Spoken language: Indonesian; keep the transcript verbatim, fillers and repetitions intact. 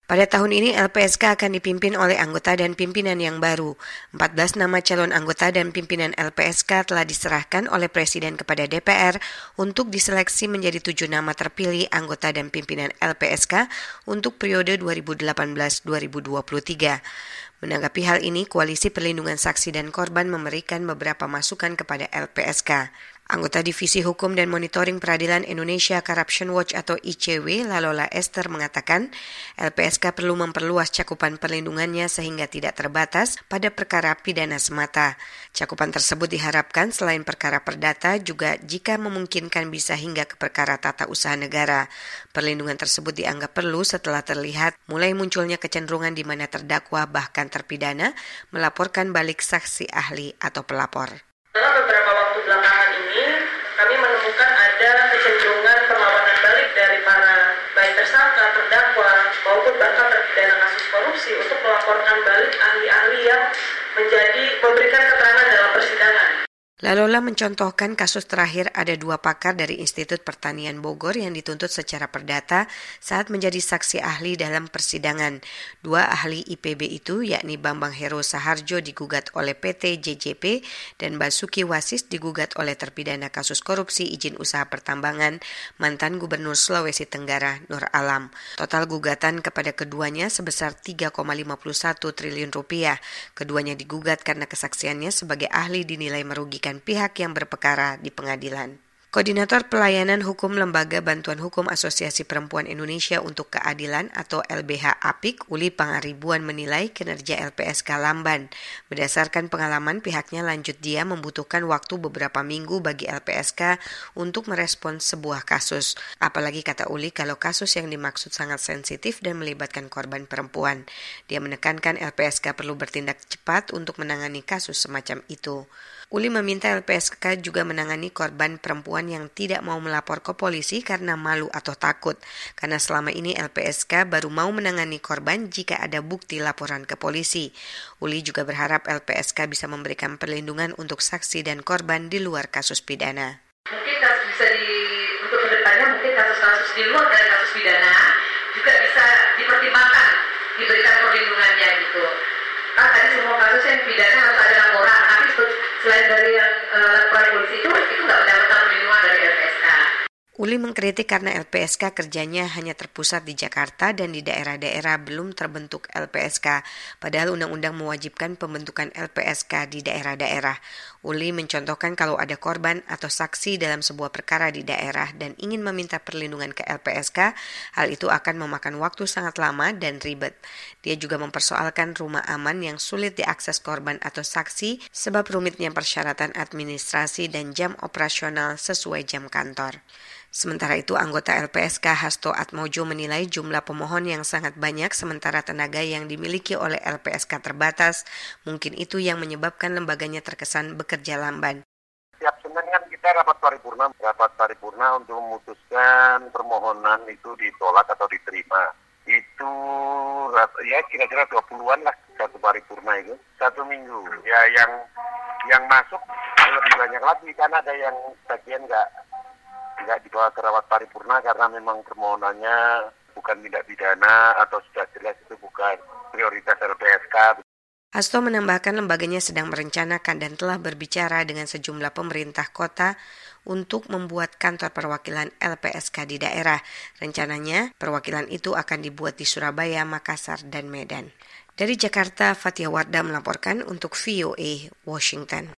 Pada tahun ini L P S K akan dipimpin oleh anggota dan pimpinan yang baru. empat belas nama calon anggota dan pimpinan L P S K telah diserahkan oleh Presiden kepada D P R untuk diseleksi menjadi tujuh nama terpilih anggota dan pimpinan L P S K untuk periode dua ribu delapan belas sampai dua ribu dua puluh tiga. Menanggapi hal ini, Koalisi Perlindungan Saksi dan Korban memberikan beberapa masukan kepada L P S K. Anggota Divisi Hukum dan Monitoring Peradilan Indonesia Corruption Watch atau I C W, Lalola Esther mengatakan, L P S K perlu memperluas cakupan perlindungannya sehingga tidak terbatas pada perkara pidana semata. Cakupan tersebut diharapkan selain perkara perdata juga jika memungkinkan bisa hingga ke perkara tata usaha negara. Perlindungan tersebut dianggap perlu setelah terlihat mulai munculnya kecenderungan di mana terdakwa bahkan terpidana melaporkan balik saksi ahli atau pelapor. Dalam beberapa waktu belakangan ini, kami menemukan ada kecenderungan perlawanan balik dari para baik tersangka, terdakwa, maupun bahkan terpidana kasus korupsi untuk melaporkan balik ahli-ahli yang menjadi memberikan keterangan dalam persidangan. Lalola mencontohkan kasus terakhir ada dua pakar dari Institut Pertanian Bogor yang dituntut secara perdata saat menjadi saksi ahli dalam persidangan. Dua ahli I P B itu yakni Bambang Hero Saharjo digugat oleh P T J J P dan Basuki Wasis digugat oleh terpidana kasus korupsi izin usaha pertambangan mantan Gubernur Sulawesi Tenggara Nur Alam. Total gugatan kepada keduanya sebesar tiga koma lima satu triliun rupiah. Keduanya digugat karena kesaksiannya sebagai ahli dinilai merugikan pihak yang berperkara di pengadilan. Koordinator Pelayanan Hukum Lembaga Bantuan Hukum Asosiasi Perempuan Indonesia untuk Keadilan atau L B H A P I K, Uli Pangaribuan menilai kinerja L P S K lamban. Berdasarkan pengalaman pihaknya lanjut dia membutuhkan waktu beberapa minggu bagi L P S K untuk merespons sebuah kasus. Apalagi kata Uli kalau kasus yang dimaksud sangat sensitif dan melibatkan korban perempuan. Dia menekankan L P S K perlu bertindak cepat untuk menangani kasus semacam itu. Uli meminta L P S K juga menangani korban perempuan yang tidak mau melapor ke polisi karena malu atau takut. Karena selama ini L P S K baru mau menangani korban jika ada bukti laporan ke polisi. Uli juga berharap L P S K bisa memberikan perlindungan untuk saksi dan korban di luar kasus pidana. Mungkin kasus bisa di, untuk kedepannya mungkin kasus-kasus di luar dari kasus pidana juga bisa dipertimbangkan, diberikan perlindungannya gitu. Kan tadi semua kasus yang pidana harus ada laporan, tapi selain dari yang uh, laporan polisi itu, itu nggak mendapatkan perlindungan dari L P S K. Uli mengkritik karena L P S K kerjanya hanya terpusat di Jakarta dan di daerah-daerah belum terbentuk L P S K, padahal undang-undang mewajibkan pembentukan L P S K di daerah-daerah. Uli mencontohkan kalau ada korban atau saksi dalam sebuah perkara di daerah dan ingin meminta perlindungan ke L P S K, hal itu akan memakan waktu sangat lama dan ribet. Dia juga mempersoalkan rumah aman yang sulit diakses korban atau saksi sebab rumitnya persyaratan administrasi dan jam operasional sesuai jam kantor. Sementara itu, anggota L P S K Hasto Atmojo menilai jumlah pemohon yang sangat banyak sementara tenaga yang dimiliki oleh L P S K terbatas. Mungkin itu yang menyebabkan lembaganya terkesan bekerja lamban. Setiap Senin kan kita rapat paripurna, rapat paripurna untuk memutuskan permohonan itu ditolak atau diterima. Itu ya kira-kira dua puluhan lah satu paripurna itu, satu minggu. Ya yang yang masuk lebih banyak lagi karena ada yang bagian nggak tidak dibawa ke rawat paripurna karena memang permohonannya bukan tindak pidana atau sudah jelas itu bukan prioritas L P S K. Hasto menambahkan lembaganya sedang merencanakan dan telah berbicara dengan sejumlah pemerintah kota untuk membuat kantor perwakilan L P S K di daerah. Rencananya perwakilan itu akan dibuat di Surabaya, Makassar, dan Medan. Dari Jakarta, Fatia Wardah melaporkan untuk V O A Washington.